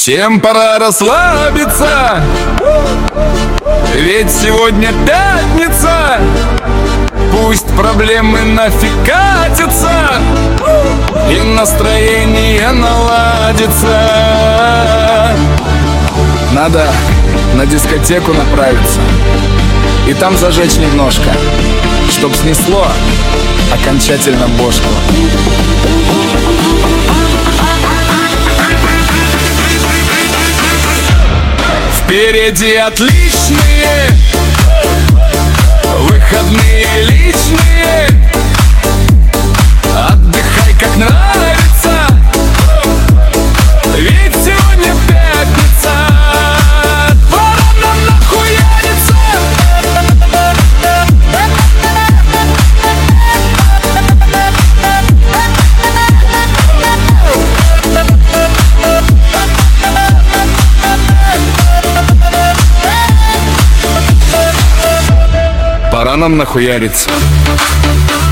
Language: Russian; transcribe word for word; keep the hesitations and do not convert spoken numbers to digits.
Всем пора расслабиться, ведь сегодня пятница. Пусть проблемы нафиг катятся, и настроение наладится. Надо на дискотеку направиться и там зажечь немножко, чтоб снесло окончательно бошку. Впереди отличные выходные личные. Отдыхай как нравится, ведь сегодня пятница. Пора нам нахуяриться. Пора нам нахуяриться.